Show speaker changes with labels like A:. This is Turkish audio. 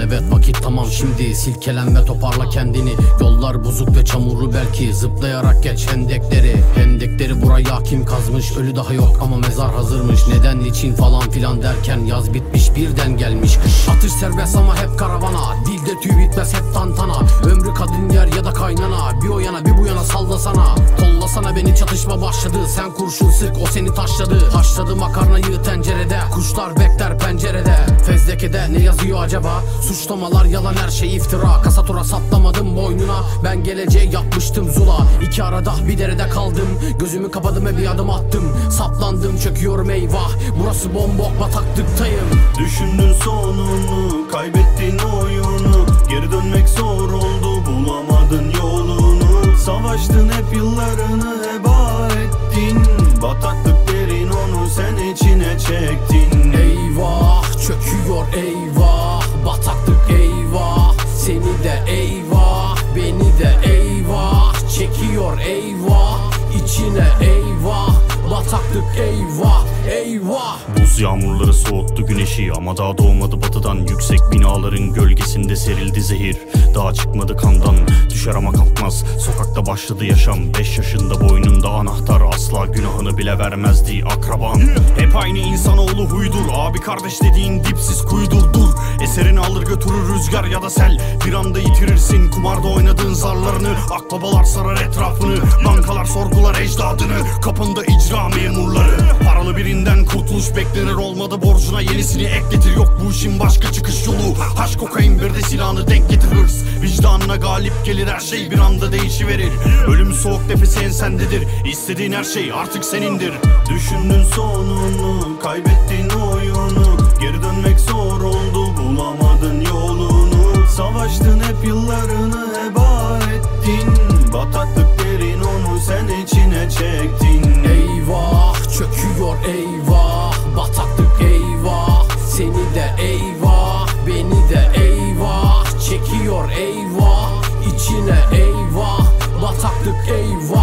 A: evet vakit tamam şimdi. Silkelen ve toparla kendini. Yollar bozuk ve çamurlu belki. Zıplayarak geç hendekleri. Hendekleri buraya kim kazmış? Ölü daha yok ama mezar hazırmış. Neden niçin falan filan derken yaz bitmiş birden gelmiş kış. Atış serbest ama hep karavana. Dilde tüy bitmez hep tantana. Ömrü kadın yer ya da kaynana. Bir o yana bir bu yana sallasana. Kollasana beni, çatışma başladı. Sen kurşun sık, o seni taşladı. Haşladı makarnayı tencerede. Kuşlar bekler pencerede. Fezleke'de ne yazıyor acaba? Suçlamalar yalan, her şey iftira. Kasatura saplamadım boynuna. Ben geleceği yapmıştım zula. İki arada bir derede kaldım. Gözümü kapadım ve bir adım attım. Saplandım, çöküyorum eyvah. Burası bombok, bataklıktayım.
B: Düşündün sonunu, kaybettin oyunu. Geri dönmek zor oldu, bulamadın yolunu. Savaştın hep yıllarını heba ettin. Bataklık derin, onu sen içine çektin.
A: Eyvah, çöküyor eyvah. Bataklık eyvah. Seni de eyvah, beni de eyvah. Çekiyor eyvah, içine eyvah. Bataklık eyvah, eyvah.
B: Buz yağmurları soğuttu güneşi ama daha doğmadı batıdan. Yüksek binaların gölgesinde serildi zehir. Daha çıkmadı kandan, düşer ama kalkmaz. Sokakta başladı yaşam. 5 yaşında boynunda anahtar. Asla günahını bile vermezdi akraban. Hep aynı insanoğlu huydur. Abi kardeş dediğin dipsiz kuyudur. Dur, eserini alır götürür rüzgar ya da sel. Bir anda yitirirsin kumarda oynadığın zarlarını. Akbabalar sarar etrafını. Bankalar sorgular ecdadını. Kapında icra memurları. Paralı birinden kurtuluş beklenir, olmadı borcuna yenisini ekletir. Yok bu işin başka çıkış yolu. Haş kokain bir de silahını denk getirir. Vicdanına galip gelir, her şey bir anda değişiverir. Ölüm soğuk nefesi ensendedir. İstediğin her şey artık senindir. Düşündün sonunu, kaybettin oyunu. Geri dönmek zor oldu, bulamadın yolunu. Savaştın hep yıllarını heba ettin. Bataklık derin, onu sen içine çektin.
A: Eyvah, çöküyor eyvah. Bataklık eyvah. Seni de eyvah, beni de eyvah. Çekiyor eyvah, içine eyvah. Bataklık eyvah.